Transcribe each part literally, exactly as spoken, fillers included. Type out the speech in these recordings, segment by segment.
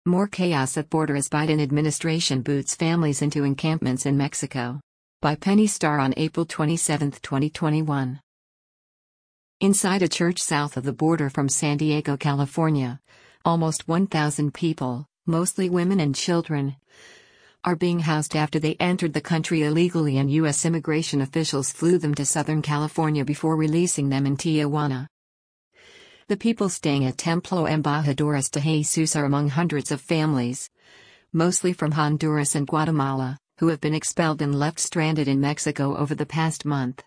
More chaos at border as Biden administration boots families into encampments in Mexico. By Penny Starr on April twenty-seventh, twenty twenty-one. Inside a church south of the border from San Diego, California, almost one thousand people, mostly women and children, are being housed after they entered the country illegally and U S immigration officials flew them to Southern California before releasing them in Tijuana. The people staying at Templo Embajadores de Jesus are among hundreds of families, mostly from Honduras and Guatemala, who have been expelled and left stranded in Mexico over the past month.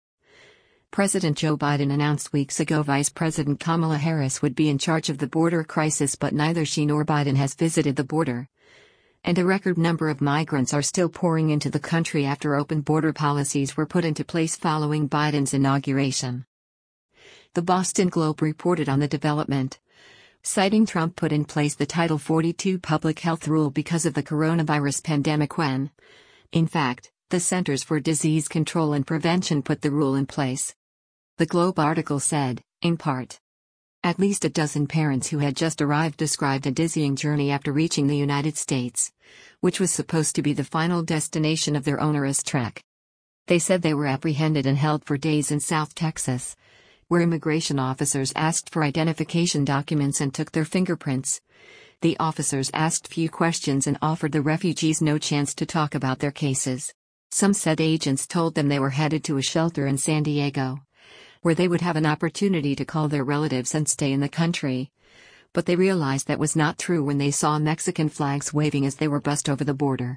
President Joe Biden announced weeks ago Vice President Kamala Harris would be in charge of the border crisis, but neither she nor Biden has visited the border. And a record number of migrants are still pouring into the country after open border policies were put into place following Biden's inauguration. The Boston Globe reported on the development, citing Trump put in place the Title forty-two public health rule because of the coronavirus pandemic when, in fact, the Centers for Disease Control and Prevention put the rule in place. The Globe article said, in part, at least a dozen parents who had just arrived described a dizzying journey after reaching the United States, which was supposed to be the final destination of their onerous trek. They said they were apprehended and held for days in South Texas, where immigration officers asked for identification documents and took their fingerprints. The officers asked few questions and offered the refugees no chance to talk about their cases. Some said agents told them they were headed to a shelter in San Diego, where they would have an opportunity to call their relatives and stay in the country. But they realized that was not true when they saw Mexican flags waving as they were bussed over the border.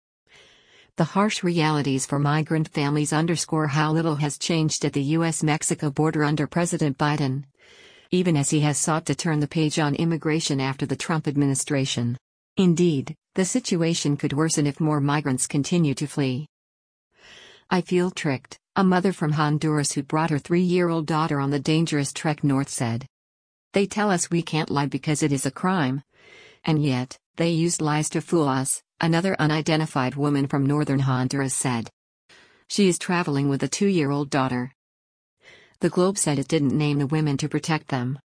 The harsh realities for migrant families underscore how little has changed at the U S Mexico border under President Biden, even as he has sought to turn the page on immigration after the Trump administration. Indeed, the situation could worsen if more migrants continue to flee. I feel tricked, a mother from Honduras who brought her three-year-old daughter on the dangerous trek north said. They tell us we can't lie because it is a crime. And yet, they used lies to fool us, another unidentified woman from northern Honduras said. She is traveling with a two-year-old daughter. The Globe said it didn't name the women to protect them.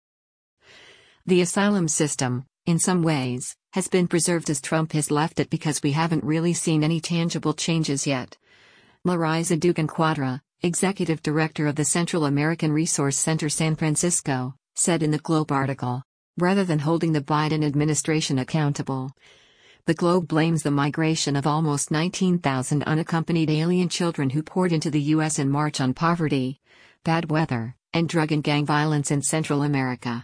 The asylum system, in some ways, has been preserved as Trump has left it because we haven't really seen any tangible changes yet. Larisa Dugan-Quadra, executive director of the Central American Resource Center San Francisco, said in the Globe article. Rather than holding the Biden administration accountable, the Globe blames the migration of almost nineteen thousand unaccompanied alien children who poured into the U S in March on poverty, bad weather, and drug and gang violence in Central America.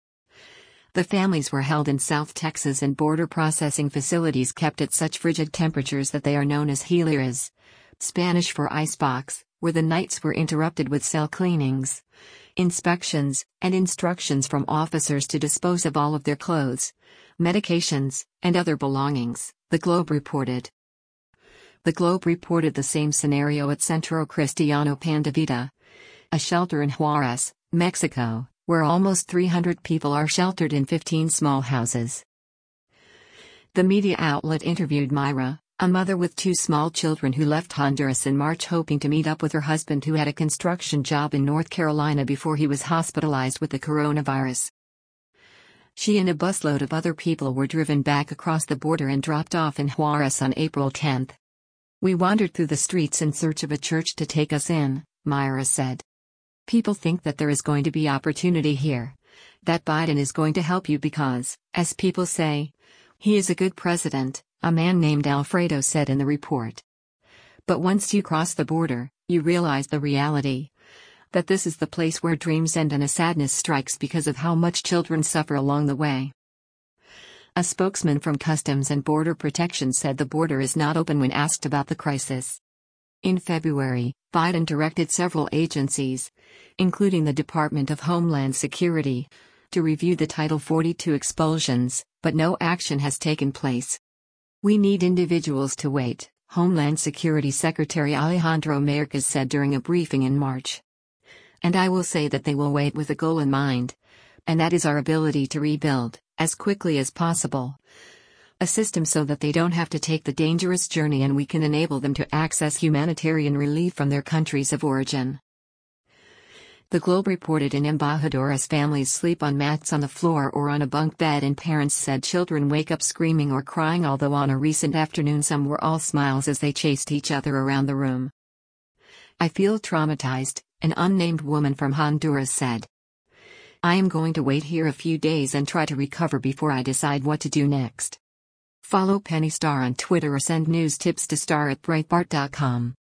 The families were held in South Texas in border processing facilities kept at such frigid temperatures that they are known as hieleras, Spanish for icebox, where the nights were interrupted with cell cleanings, inspections, and instructions from officers to dispose of all of their clothes, medications, and other belongings, the Globe reported. The Globe reported the same scenario at Centro Cristiano Pan de Vida, a shelter in Juarez, Mexico, where almost three hundred people are sheltered in fifteen small houses. The media outlet interviewed Myra, a mother with two small children who left Honduras in March hoping to meet up with her husband who had a construction job in North Carolina before he was hospitalized with the coronavirus. She and a busload of other people were driven back across the border and dropped off in Juarez on April tenth. We wandered through the streets in search of a church to take us in, Myra said. People think that there is going to be opportunity here, that Biden is going to help you because, as people say, he is a good president, a man named Alfredo said in the report. But once you cross the border, you realize the reality. That this is the place where dreams end and a sadness strikes because of how much children suffer along the way. A spokesman from Customs and Border Protection said the border is not open when asked about the crisis. In February, Biden directed several agencies, including the Department of Homeland Security, to review the Title forty-two expulsions, but no action has taken place. We need individuals to wait, Homeland Security Secretary Alejandro Mayorkas said during a briefing in March. And I will say that they will wait with a goal in mind, and that is our ability to rebuild, as quickly as possible, a system so that they don't have to take the dangerous journey and we can enable them to access humanitarian relief from their countries of origin. The Globe reported in Embajadoras families sleep on mats on the floor or on a bunk bed, and parents said children wake up screaming or crying, although on a recent afternoon some were all smiles as they chased each other around the room. "I feel traumatized," an unnamed woman from Honduras said. "I am going to wait here a few days and try to recover before I decide what to do next." Follow Penny Starr on Twitter or send news tips to star at breitbart dot com.